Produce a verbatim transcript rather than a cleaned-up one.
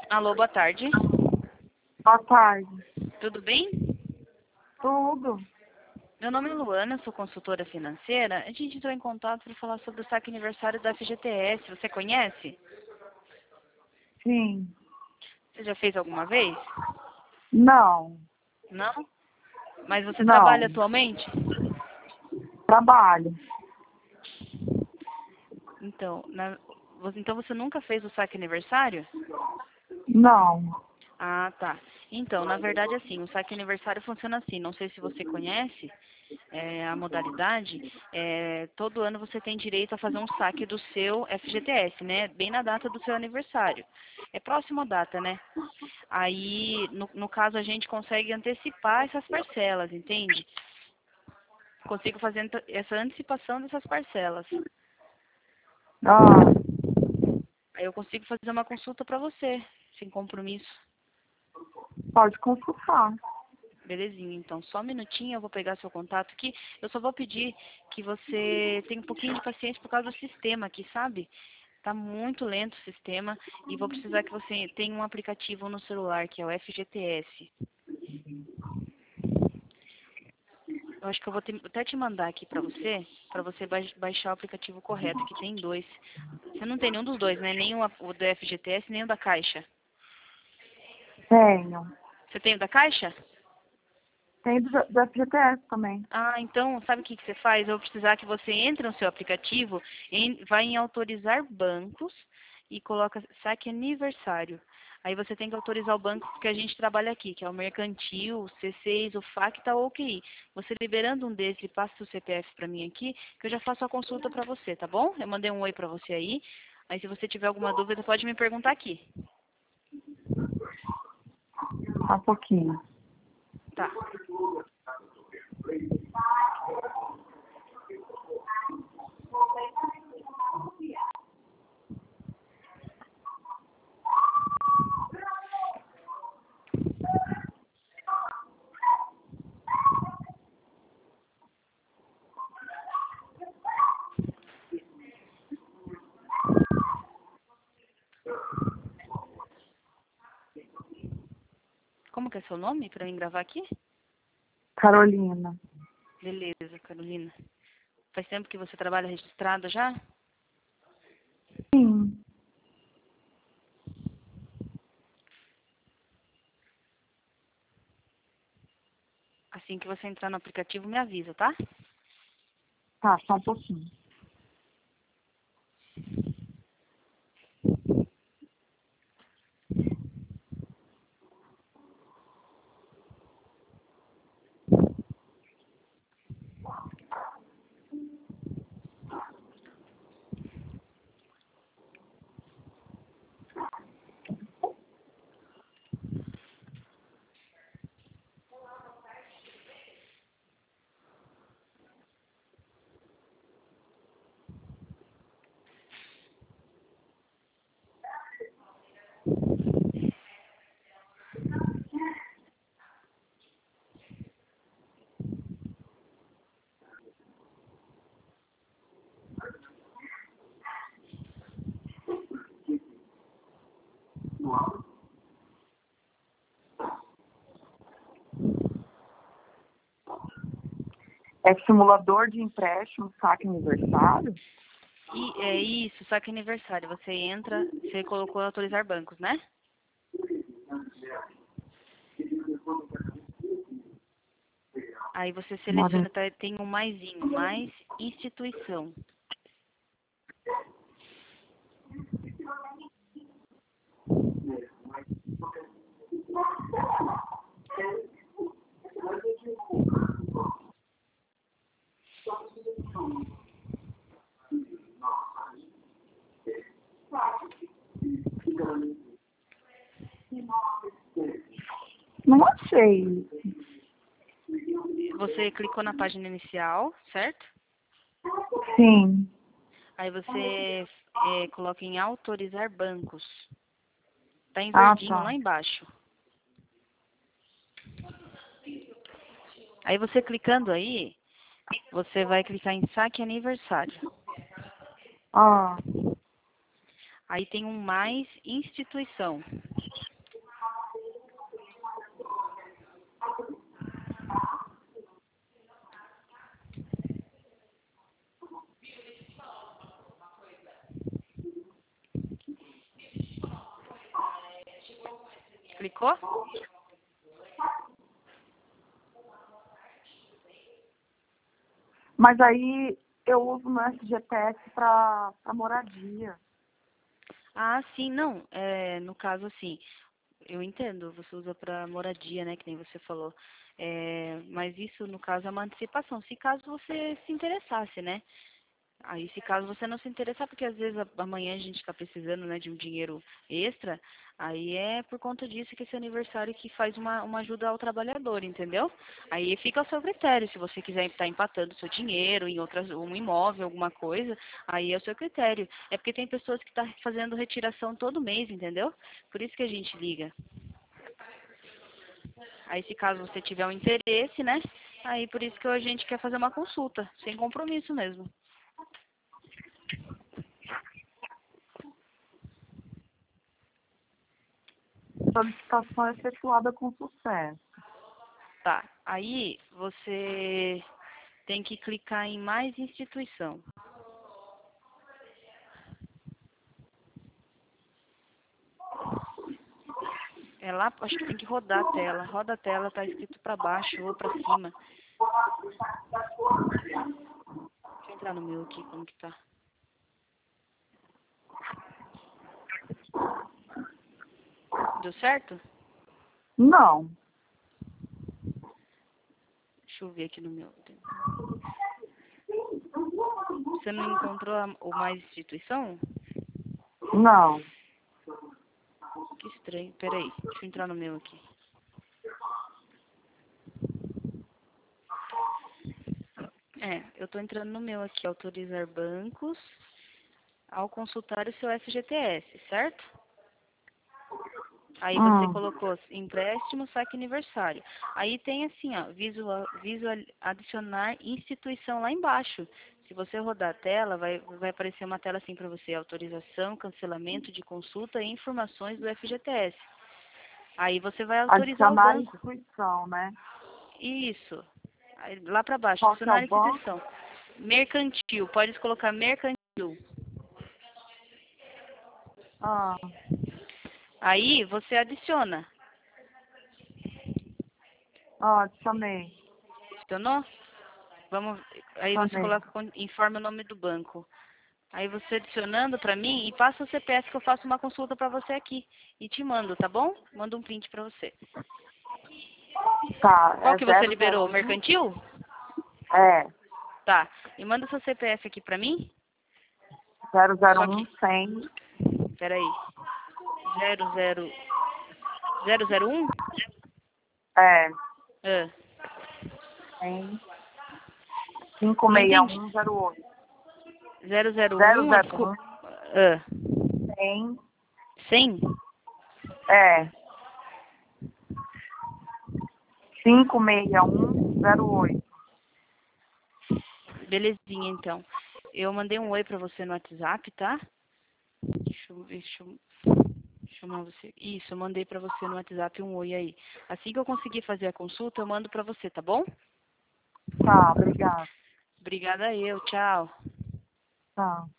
Alô, boa tarde. Boa tarde. Tudo bem? Tudo? Meu nome é Luana, sou consultora financeira. A gente entrou em contato para falar sobre o saque aniversário da F G T S. Você conhece? Sim. Você já fez alguma vez? Não. Não? Mas você trabalha Não. atualmente? Trabalho. Então, na- você- então você nunca fez o saque aniversário? Não. Ah, tá. Então, na verdade, assim, o saque aniversário funciona assim. Não sei se você conhece é, a modalidade. É, todo ano você tem direito a fazer um saque do seu F G T S, né? Bem na data do seu aniversário. É próxima data, né? Aí, no, no caso, a gente consegue antecipar essas parcelas, entende? Consigo fazer anta- essa antecipação dessas parcelas. Ah, Aí eu consigo fazer uma consulta para você, sem compromisso. pode consultar. Belezinha, então, só um minutinho, eu vou pegar seu contato aqui. Eu só vou pedir que você tenha um pouquinho de paciência por causa do sistema aqui, sabe? Tá muito lento o sistema e vou precisar que você tenha um aplicativo no celular, que é o F G T S. Eu acho que eu vou ter- até te mandar aqui pra você, pra você ba- baixar o aplicativo correto, que tem dois. Você não tem nenhum dos dois, né? Nem o, a- o do F G T S, nem o da Caixa. Tenho. Você tem o da Caixa? Tem do, do F G T S também. Ah, então, sabe o que, que você faz? Eu vou precisar que você entre no seu aplicativo, em, vai em autorizar bancos e coloca saque aniversário. Aí você tem que autorizar o banco que a gente trabalha aqui, que é o Mercantil, o C seis, o Facta ou o Q I. Você liberando um desses, passa o C P F para mim aqui, que eu já faço a consulta para você, tá bom? Eu mandei um oi para você aí. Aí se você tiver alguma dúvida, pode me perguntar aqui. Só um pouquinho. Tá. Como que é seu nome para mim gravar aqui? Carolina. Beleza, Carolina. Faz tempo que você trabalha registrada já? Sim. Assim que você entrar no aplicativo, me avisa, tá? Tá, só um pouquinho. É simulador de empréstimo, saque aniversário? E é isso, só que aniversário. Você entra, você colocou autorizar bancos, né? Aí você Mora- seleciona, tá, tem um maisinho, mais instituição. Não achei. Você clicou na página inicial, certo? Sim. Aí você é, coloca em autorizar bancos. Tá em Ah, verdinho lá tá. embaixo. Aí você clicando aí, você vai clicar em saque aniversário. Ah, Aí tem um mais instituição. Clicou? Mas aí eu uso no F G T S para moradia. Ah, sim, não. É, no caso, assim, eu entendo, você usa para moradia, né, que nem você falou. É, mas isso, no caso, é uma antecipação. Se caso você se interessasse, né? Aí, se caso você não se interessar, porque às vezes a- amanhã a gente está precisando, né, de um dinheiro extra, aí é por conta disso que esse aniversário que faz uma, uma ajuda ao trabalhador, entendeu? Aí fica ao seu critério, se você quiser estar empatando seu dinheiro em outras, um imóvel, alguma coisa, aí é o seu critério. É porque tem pessoas que estão fazendo retiração todo mês, entendeu? Por isso que a gente liga. Aí, se caso você tiver um interesse, né, aí por isso que a gente quer fazer uma consulta, sem compromisso mesmo. Solicitação efetuada com sucesso. Tá, aí você tem que clicar em mais instituição. É lá, acho que tem que rodar a tela. Roda a tela, tá escrito para baixo ou para cima. Deixa eu entrar no meu aqui, como que tá. Deu certo? Não. Deixa eu ver aqui no meu. Você não encontrou a, o mais instituição? Não. Que estranho. Peraí, deixa eu entrar no meu aqui. É, eu tô entrando no meu aqui, autorizar bancos ao consultar o seu F G T S, certo? Aí você Hum. colocou empréstimo, saque aniversário. Aí tem assim, ó, visual, visual, adicionar instituição lá embaixo. Se você rodar a tela, vai, vai aparecer uma tela assim para você, autorização, cancelamento de consulta e informações do F G T S. Aí você vai autorizar o Adicionar banco. instituição, né? Isso. Aí, lá para baixo, Qual que é o adicionar banco? instituição. Mercantil, pode colocar mercantil. Ah, Aí você adiciona. ah, adicionei. Adicionou? Vamos, aí você Adicionei. coloca, informa o nome do banco. Aí você adicionando pra mim e passa o C P F que eu faço uma consulta pra você aqui. E te mando, tá bom? Mando um print pra você. Tá, Qual é que você zero zero liberou? um. Mercantil? É, Tá. E manda seu C P F aqui pra mim. zero zero Só um que, cem. peraí. Zero zero zero zero um? É, Ah, cem. cinco não seis entendi. um zero oito. Zero zero Zero um, zero desculpa. um Ah, cem. cem? É, cinco seis um zero oito. Belezinha, então. Eu mandei um oi pra você no WhatsApp, tá? Deixa eu ver, deixa eu... Chamar você. Isso, eu mandei pra você no WhatsApp um oi aí. Assim que eu conseguir fazer a consulta, eu mando pra você, tá bom? Tá, obrigada. Obrigada eu, tchau. Tá.